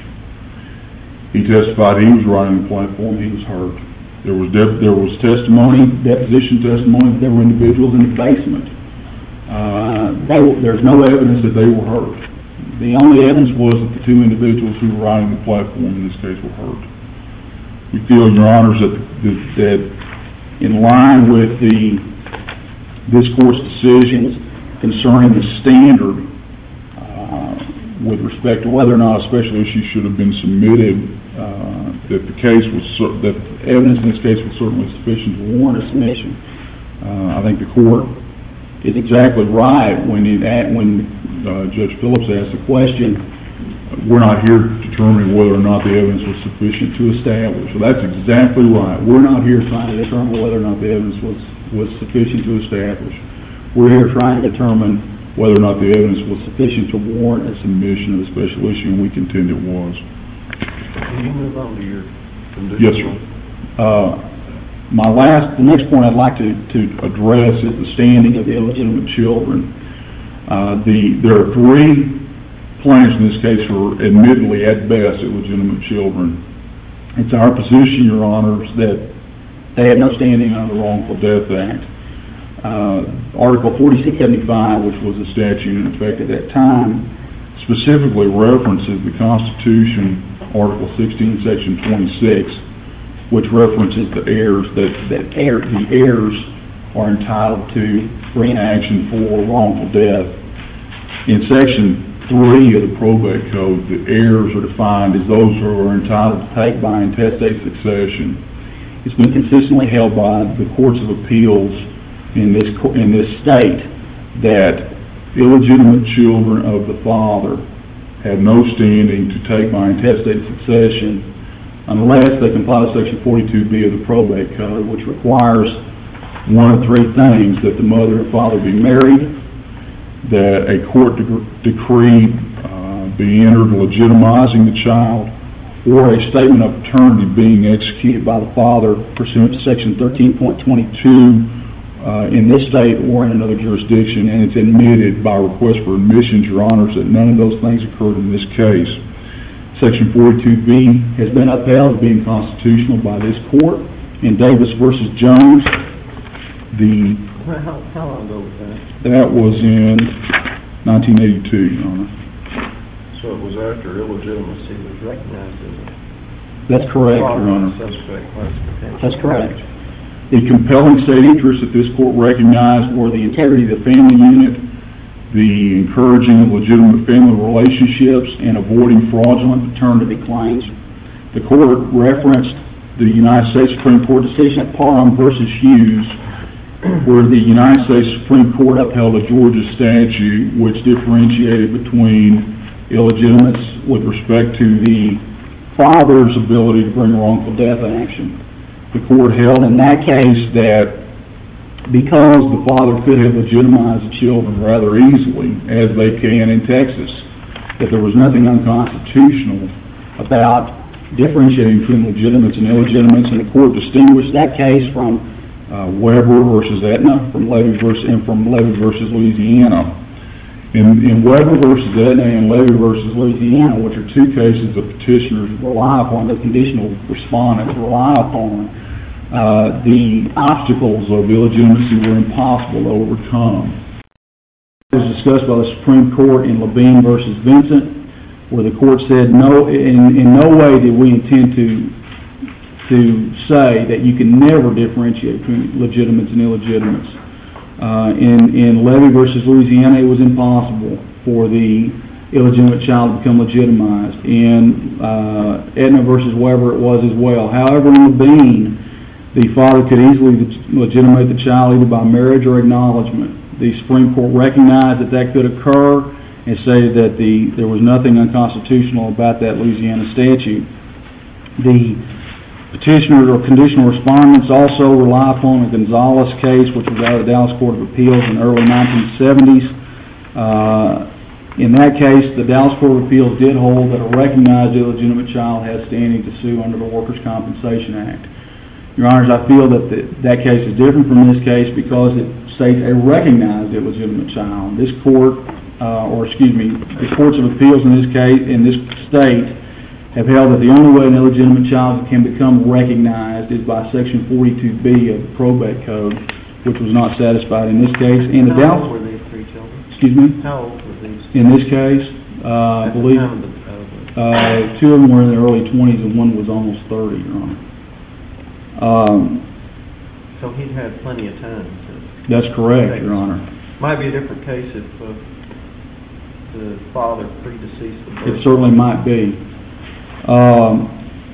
He testified he was riding the platform, he was hurt. There was de- there was testimony, deposition testimony, that there were individuals in the basement. Uh, they were, there's no evidence that they were hurt. The only evidence was that the two individuals who were riding the platform in this case were hurt. We feel, Your Honors, that, that, that in line with the this Court's decisions concerning the standard uh, with respect to whether or not a special issue should have been submitted, uh, that the case was that evidence in this case was certainly sufficient to warrant a submission. Uh, I think the Court is exactly right when it, when uh, Judge Phillips asked the question. We're not here determining whether or not the evidence was sufficient to establish. So that's exactly right. We're not here trying to determine whether or not the evidence was, was sufficient to establish. We're here trying to determine whether or not the evidence was sufficient to warrant a submission of a special issue, and we contend it was. Can you move on to your condition? Yes, sir. Uh, my last, the next point I'd like to, to address is the standing of the illegitimate children. Uh, the, there are three plaintiffs in this case who are admittedly at best illegitimate children. It's our position, Your Honors, that they have no standing under the Wrongful Death Act. Uh, Article forty-six seventy-five, which was a statute in effect at that time, specifically references the Constitution, Article sixteen, Section twenty-six, which references the heirs that, that heir, the heirs are entitled to bring action for wrongful death. In Section three of the probate code, the heirs are defined as those who are entitled to take by intestate succession. It's been consistently held by the courts of appeals in this in this state that illegitimate children of the father have no standing to take by intestate succession unless they comply with Section forty-two B of the Probate Code, which requires one of three things: that the mother and father be married, that a court de- decree uh, be entered legitimizing the child, or a statement of paternity being executed by the father pursuant to Section thirteen point twenty-two uh, in this state or in another jurisdiction, and it's admitted by request for admissions, Your Honors, that none of those things occurred in this case. Section forty-two B has been upheld as being constitutional by this court in Davis versus Jones. The How, how long ago was that? that was in nineteen eighty-two, Your Honor. So it was after illegitimacy was recognized as a That's correct, Your father Honor. suspect classification. That's correct. The compelling state interests that this court recognized were the integrity of the family unit, the encouraging of legitimate family relationships, and avoiding fraudulent paternity claims. The court referenced the United States Supreme Court decision at Parham versus Hughes, where the United States Supreme Court upheld a Georgia statute which differentiated between illegitimates with respect to the father's ability to bring wrongful death action. The court held in that case that because the father could have legitimized the children rather easily, as they can in Texas, that there was nothing unconstitutional about differentiating between legitimates and illegitimates, and the court distinguished that case from uh, Weber versus Aetna, from Levy versus, and from Levy versus Louisiana. In, in Weber versus Aetna and Levy versus Louisiana, which are two cases the petitioners rely upon, the conditional respondents rely upon, uh, the obstacles of illegitimacy were impossible to overcome. It was discussed by the Supreme Court in Levine versus Vincent, where the court said, no, in, in no way did we intend to to say that you can never differentiate between legitimates and illegitimates. Uh, in, in Levy versus Louisiana, it was impossible for the illegitimate child to become legitimized. In uh, Aetna versus Weber, it was as well. However, in Levine, the father could easily legitimate the child either by marriage or acknowledgement. The Supreme Court recognized that that could occur and said that the there was nothing unconstitutional about that Louisiana statute. The petitioners or conditional respondents also rely upon the Gonzalez case, which was out of the Dallas Court of Appeals in the early nineteen seventies. Uh, in that case, the Dallas Court of Appeals did hold that a recognized illegitimate child has standing to sue under the Workers' Compensation Act. Your Honors, I feel that the, that case is different from this case because it states a recognized illegitimate child. This court, uh, or excuse me, the courts of appeals in this case, in this state, have held that the only way an illegitimate child can become recognized is by Section forty-two B of the Probate Code, which was not satisfied in this case. And the How Dallas, old were these three children? excuse me, How old were these? in this case, uh, I At the believe time of the- of the- uh, two of them were in their early twenties and one was almost thirty, Your Honor. Um, So he'd had plenty of time to... that's correct, Your Honor. Might be a different case if uh, the father predeceased the birth. It certainly might be. Um,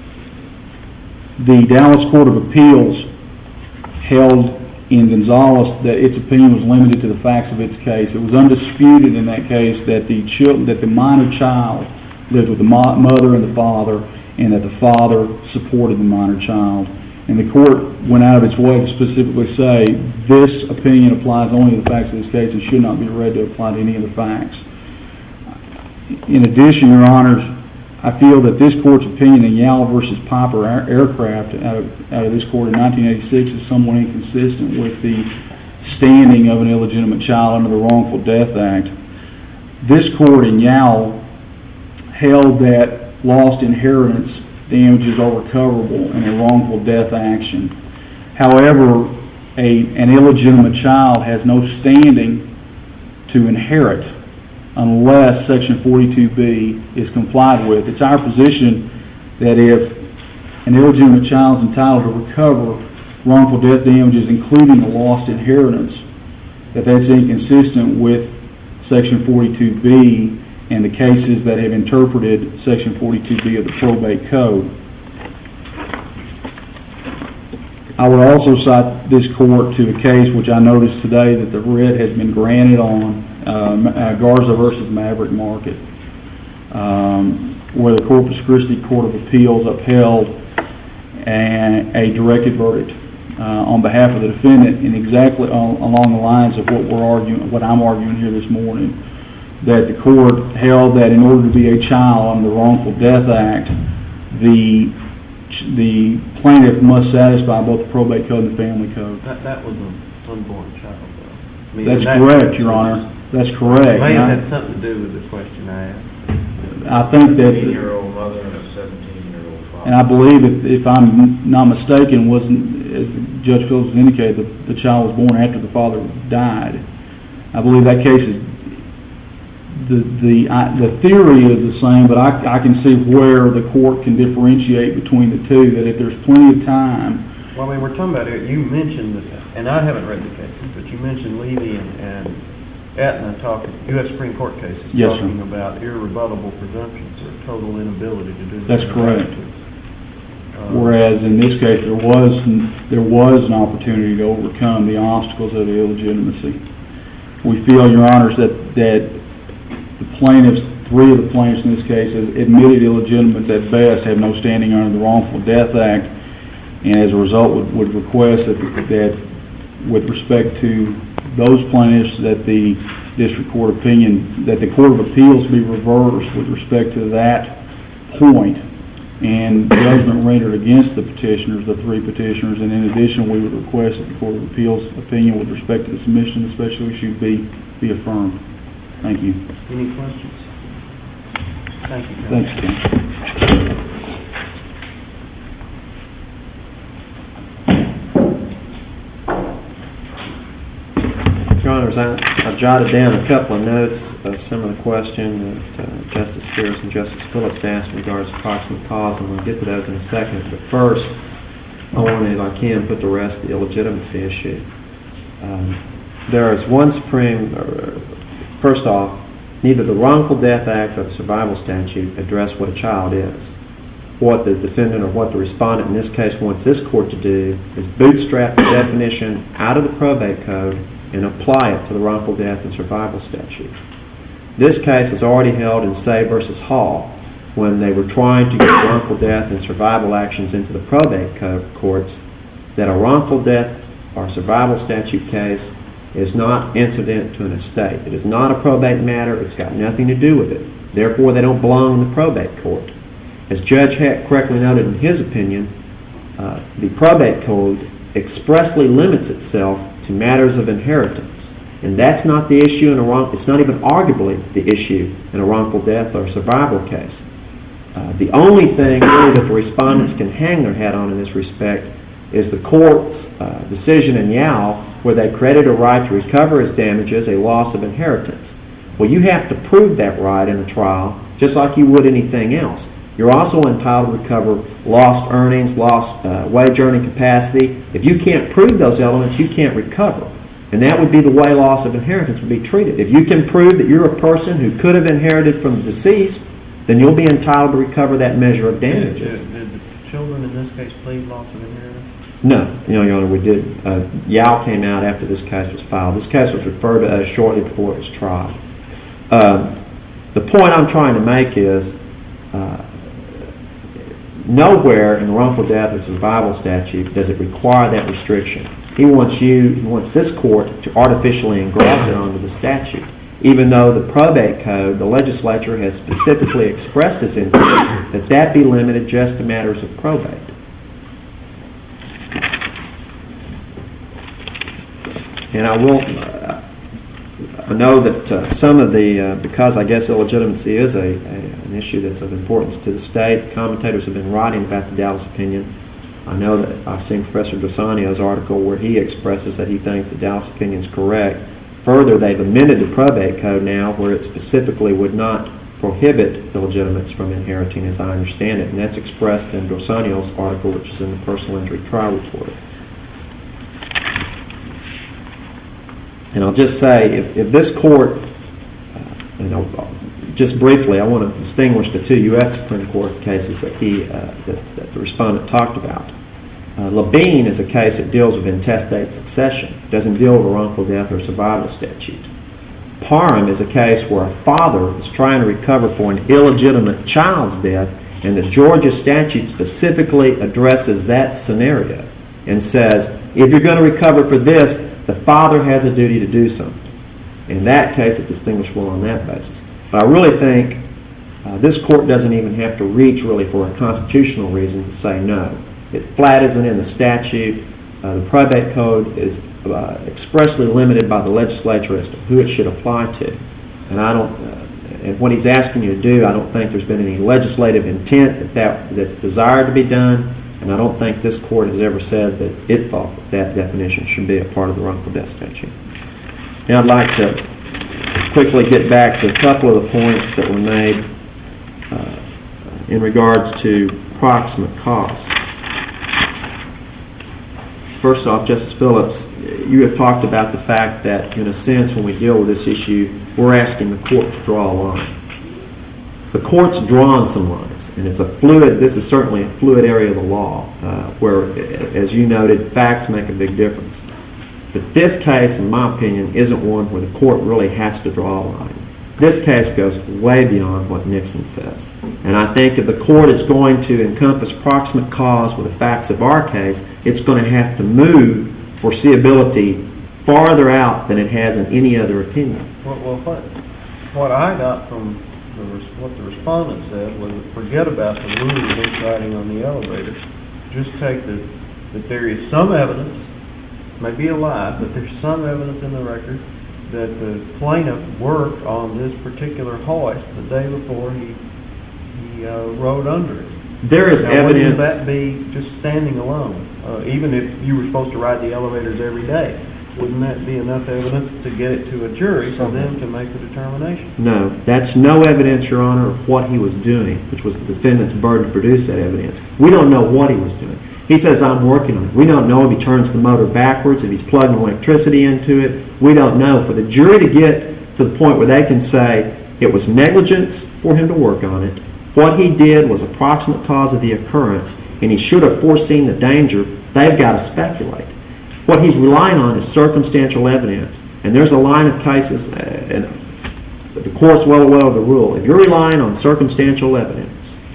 the Dallas Court of Appeals held in Gonzalez that its opinion was limited to the facts of its case. It was undisputed in that case that the chil- that the minor child lived with the mo- mother and the father, and that the father supported the minor child. And the court went out of its way to specifically say this opinion applies only to the facts of this case and should not be read to apply to any of the facts. In addition, Your Honors, I feel that this court's opinion in Yale versus Piper Air- Aircraft out of, out of this court in nineteen eighty-six is somewhat inconsistent with the standing of an illegitimate child under the Wrongful Death Act. This court in Yale held that lost inheritance damages are recoverable in a wrongful death action. However, a, an illegitimate child has no standing to inherit unless Section forty-two B is complied with. It's our position that if an illegitimate child is entitled to recover wrongful death damages, including a lost inheritance, that that's inconsistent with Section forty-two B and the cases that have interpreted Section forty-two B of the Probate Code. I would also cite this court to a case which I noticed today that the writ has been granted on, uh, uh, Garza versus Maverick Market, um, where the Corpus Christi Court of Appeals upheld a, a directed verdict uh, on behalf of the defendant, and exactly on, along the lines of what we're arguing, what I'm arguing here this morning, that the court held that in order to be a child under the Wrongful Death Act, the the plaintiff must satisfy both the probate code and the family code. That, that was an unborn child, though. I mean, That's that, correct, Your Honor. That's correct. It may And have I- had something to do with the question I asked. I think that, eighteen-year-old mother and a seventeen-year-old father. and I believe if, if I'm not mistaken, wasn't, as Judge Phillips indicated, the, the child was born after the father died. I believe that case is, the the I, the theory is the same, but I, I can see where the court can differentiate between the two, that if there's plenty of time. Well, I mean, we're talking about it. You mentioned, that, and I haven't read the cases, but you mentioned Levy and, and Aetna talking, U S Supreme Court cases, Yes, talking sir. about irrebuttable presumptions or total inability to do That's the correct. Uh, Whereas in this case, there was there was an opportunity to overcome the obstacles of the illegitimacy. We feel, Your Honors, that that the plaintiffs, three of the plaintiffs in this case, admitted illegitimate at best, have no standing under the Wrongful Death Act, and as a result would, would request that, that with respect to those plaintiffs, that the district court opinion, that the Court of Appeals be reversed with respect to that point, and judgment rendered against the petitioners, the three petitioners, and in addition we would request that the Court of Appeals opinion with respect to the submission of the special issue be, be affirmed. Thank you. Any questions? Thank you, Counsel. Thanks, Ken. Your Honors, I, I jotted down a couple of notes of some of the questions that uh, Justice Spears and Justice Phillips asked in regards to proximate cause, and we'll get to those in a second. But first, I want to, if I can, put the rest of the illegitimacy issue. Um, there is one supreme, uh, first off, neither the Wrongful Death Act or the Survival Statute address what a child is. What the defendant or what the respondent in this case wants this court to do is bootstrap the definition out of the probate code and apply it to the Wrongful Death and Survival Statute. This case was already held in Say versus Hall when they were trying to get wrongful death and survival actions into the probate code courts, that a wrongful death or survival statute case is not incident to an estate. It is not a probate matter. It's got nothing to do with it. Therefore, they don't belong in the probate court. As Judge Heck correctly noted in his opinion, uh, the probate code expressly limits itself to matters of inheritance. And that's not the issue in a wrong, it's not even arguably the issue in a wrongful death or survival case. Uh, the only thing really that the respondents can hang their hat on in this respect is the court's uh, decision in Yao where they credited a right to recover as damages a loss of inheritance. Well, you have to prove that right in a trial just like you would anything else. You're also entitled to recover lost earnings, lost uh, wage earning capacity. If you can't prove those elements, you can't recover. And that would be the way loss of inheritance would be treated. If you can prove that you're a person who could have inherited from the deceased, then you'll be entitled to recover that measure of damages. Did, did the children in this case plead loss of inheritance? No, you know, Your Honor, we did. Uh, Yao came out after this case was filed. This case was referred to us shortly before it was tried. Uh, the point I'm trying to make is uh, nowhere in the wrongful death or survival statute does it require that restriction. He wants you, he wants this court to artificially engraft it onto the statute, even though the probate code, the legislature has specifically expressed its intent that that be limited just to matters of probate. And I will, uh, I know that uh, some of the, uh, because I guess illegitimacy is a, a, an issue that's of importance to the state, commentators have been writing about the Dallas opinion. I know that I've seen Professor Dosanio's article where he expresses that he thinks the Dallas opinion is correct. Further, they've amended the probate code now where it specifically would not prohibit illegitimates from inheriting, as I understand it, and that's expressed in Dosanio's article, which is in the personal injury trial report. And I'll just say, if, if this court, uh, you know, just briefly, I want to distinguish the two U S Supreme Court cases that he, uh, that, that the respondent talked about. Uh, Levine is a case that deals with intestate succession. It doesn't deal with a wrongful death or survival statute. Parham is a case where a father is trying to recover for an illegitimate child's death, and the Georgia statute specifically addresses that scenario and says, if you're going to recover for this, the father has a duty to do something. In that case, it's distinguishable on that basis. But I really think uh, this court doesn't even have to reach really for a constitutional reason to say no. It flat isn't in the statute. Uh, the probate code is uh, expressly limited by the legislature as to who it should apply to. And I don't, uh, and what he's asking you to do, I don't think there's been any legislative intent that, that that's desired to be done. And I don't think this court has ever said that it thought that, that definition should be a part of the wrongful death statute. Now I'd like to quickly get back to a couple of the points that were made uh, in regards to proximate cause. First off, Justice Phillips, you have talked about the fact that, in a sense, when we deal with this issue, we're asking the court to draw a line. The court's drawn some lines. And it's a fluid, this is certainly a fluid area of the law, uh, where, as you noted, facts make a big difference. But this case, in my opinion, isn't one where the court really has to draw a line. This case goes way beyond what Nixon says. And I think if the court is going to encompass proximate cause with the facts of our case, it's going to have to move foreseeability farther out than it has in any other opinion. Well, well what, what I got from The, what the respondent said was, forget about the rule against riding on the elevator. Just take the, that there is some evidence, may be a lie, but there's some evidence in the record that the plaintiff worked on this particular hoist the day before he he uh, rode under it. There is now, evidence. Wouldn't that be just standing alone? Uh, even if you were supposed to ride the elevators every day, wouldn't that be enough evidence to get it to a jury for them to make the determination? No, that's no evidence, Your Honor, of what he was doing, which was the defendant's burden to produce that evidence. We don't know what he was doing. He says, I'm working on it. We don't know if he turns the motor backwards, if he's plugging electricity into it. We don't know. For the jury to get to the point where they can say it was negligence for him to work on it, what he did was a proximate cause of the occurrence, and he should have foreseen the danger, they've got to speculate. What he's relying on is circumstantial evidence. And there's a line of cases, uh, and the court's well aware of the rule. If you're relying on circumstantial evidence,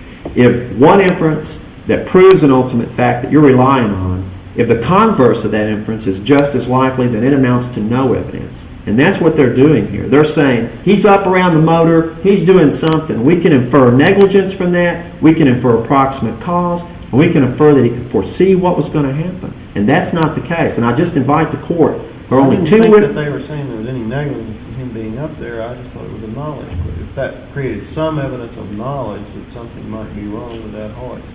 if one inference that proves an ultimate fact that you're relying on, if the converse of that inference is just as likely, then it amounts to no evidence. And that's what they're doing here. They're saying, he's up around the motor, he's doing something. We can infer negligence from that, we can infer approximate cause, and we can infer that he could foresee what was going to happen. And that's not the case. And I just invite the court, there are only I didn't two think witnesses. that they were saying there was any negligence in him being up there. I just thought it was a knowledge. But if that created some evidence of knowledge that something might be wrong with that hoist.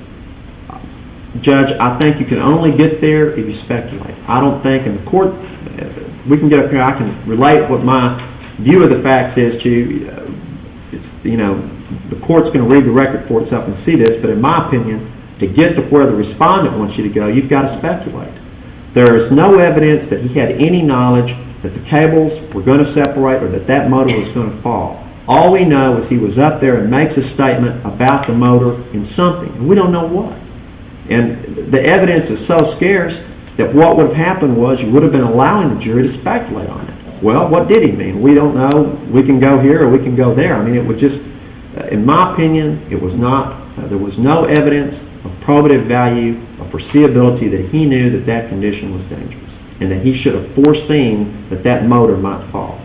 Judge, I think you can only get there if you speculate. I don't think in the court, we can get up here, I can relate what my view of the facts is to you. Uh, it's, you know, the court's going to read the record for itself and see this, but in my opinion, to get to where the respondent wants you to go, you've got to speculate. There is no evidence that he had any knowledge that the cables were going to separate or that that motor was going to fall. All we know is he was up there and makes a statement about the motor in something, and we don't know what. And the evidence is so scarce that what would have happened was you would have been allowing the jury to speculate on it. Well, what did he mean? We don't know. We can go here or we can go there. I mean, it was just, in my opinion, it was not, uh, there was no evidence of probative value, of foreseeability that he knew that that condition was dangerous and that he should have foreseen that that motor might fall.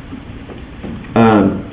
Um,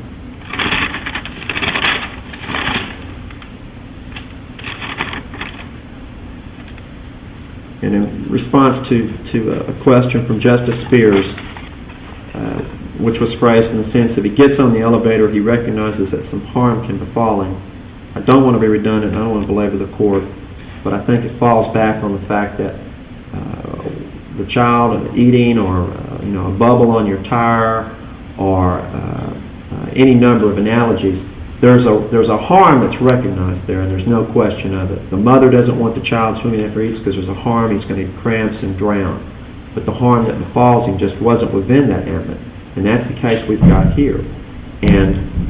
and in response to, to a question from Justice Spears, uh, which was phrased in the sense that if he gets on the elevator, he recognizes that some harm can befall him. I don't want to be redundant, I don't want to belabor the court, but I think it falls back on the fact that uh, the child eating or uh, you know a bubble on your tire or uh, uh, any number of analogies, there's a there's a harm that's recognized there, and there's no question of it. The mother doesn't want the child swimming after he eats because there's a harm, he's going to get cramps and drown. But the harm that befalls him just wasn't within that ambit, and that's the case we've got here. And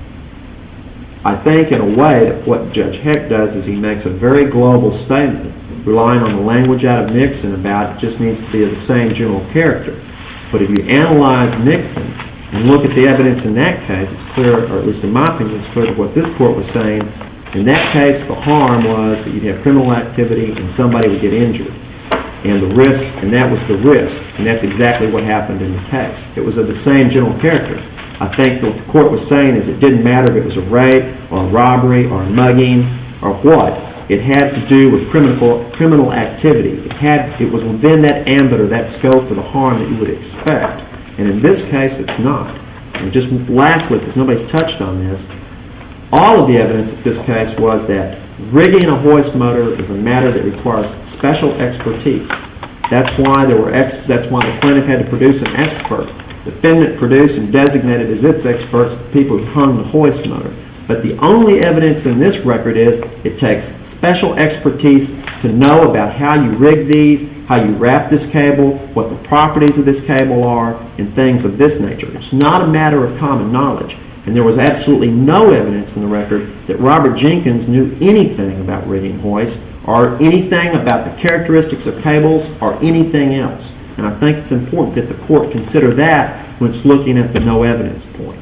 I think in a way that what Judge Heck does is he makes a very global statement relying on the language out of Nixon about it just needs to be of the same general character. But if you analyze Nixon and look at the evidence in that case, it's clear, or at least in my opinion, it's clear that what this court was saying. In that case, the harm was that you'd have criminal activity and somebody would get injured. And the risk, and that was the risk, and that's exactly what happened in the case. It was of the same general character. I think what the court was saying is it didn't matter if it was a rape or a robbery or a mugging or what. It had to do with criminal criminal activity. It had it was within that ambit or that scope of the harm that you would expect. And in this case, it's not. And just lastly, because nobody's touched on this, all of the evidence in this case was that rigging a hoist motor is a matter that requires special expertise. That's why there were ex- that's why the plaintiff had to produce an expert. The defendant produced and designated as its experts the people who hung the hoist motor. But the only evidence in this record is it takes special expertise to know about how you rig these, how you wrap this cable, what the properties of this cable are, and things of this nature. It's not a matter of common knowledge. And there was absolutely no evidence in the record that Robert Jenkins knew anything about rigging hoists or anything about the characteristics of cables or anything else. And I think it's important that the court consider that when it's looking at the no evidence point.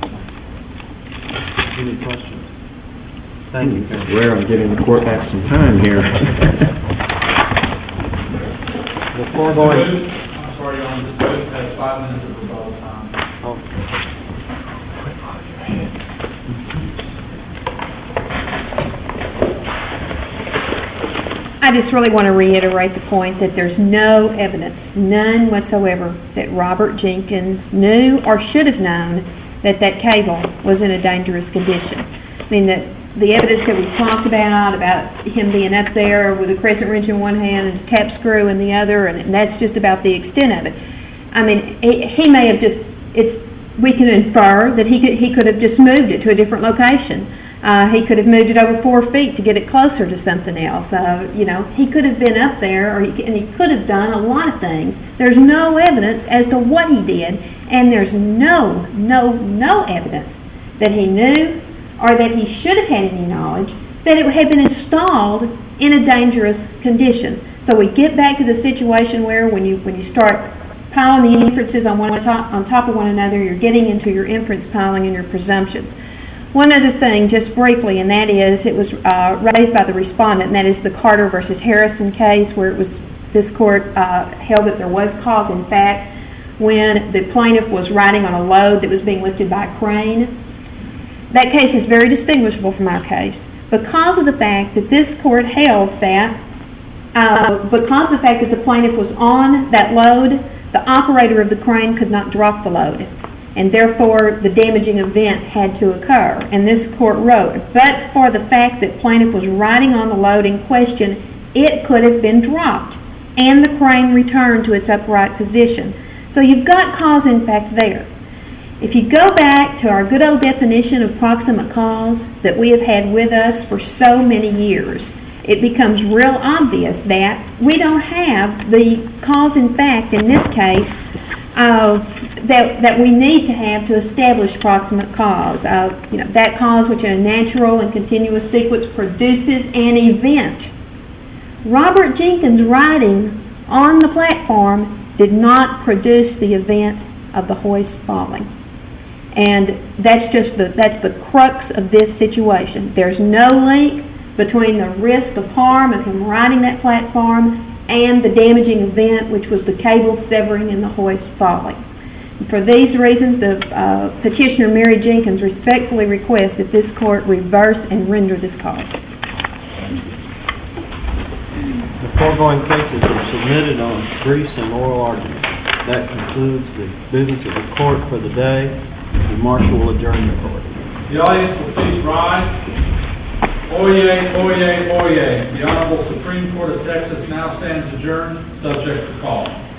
Any questions? Thank you. It's rare I'm giving the court back some time here. Before going... I'm sorry, Your Honor, this judge has five minutes of rebuttal time. Oh. I just really want to reiterate the point that there's no evidence, none whatsoever, that Robert Jenkins knew or should have known that that cable was in a dangerous condition. I mean, the, the evidence that we talked about, about him being up there with a crescent wrench in one hand and a tap screw in the other, and that's just about the extent of it. I mean, he, he may have just, it's, we can infer that he could, he could have just moved it to a different location. Uh, he could have moved it over four feet to get it closer to something else. Uh, you know, he could have been up there, or he, and he could have done a lot of things. There's no evidence as to what he did, and there's no, no, no evidence that he knew or that he should have had any knowledge that it had been installed in a dangerous condition. So we get back to the situation where when you when you start piling the inferences on one top, on top of one another, you're getting into your inference piling and your presumptions. One other thing, just briefly, and that is it was uh, raised by the respondent, and that is the Carter versus Harrison case, where it was this court uh, held that there was cause in fact when the plaintiff was riding on a load that was being lifted by a crane. That case is very distinguishable from our case because of the fact that this court held that uh, because of the fact that the plaintiff was on that load, the operator of the crane could not drop the load, and therefore the damaging event had to occur. And this court wrote, but for the fact that plaintiff was riding on the load in question, it could have been dropped and the crane returned to its upright position. So you've got cause in fact there. If you go back to our good old definition of proximate cause that we have had with us for so many years, it becomes real obvious that we don't have the cause in fact in this case uh, that, that we need to have to establish proximate cause. Uh, you know, that cause which in a natural and continuous sequence produces an event. Robert Jenkins riding on the platform did not produce the event of the hoist falling. And that's just the, that's the crux of this situation. There's no link between the risk of harm of him riding that platform and the damaging event, which was the cable severing and the hoist falling. And for these reasons, the uh, petitioner Mary Jenkins respectfully requests that this court reverse and render this cause. The foregoing cases are submitted on briefs and oral argument. That concludes the business of the court for the day. The marshal will adjourn the court. The audience will please rise. Oyez, oyez, oyez. The Honorable Supreme Court of Texas now stands adjourned, subject to call.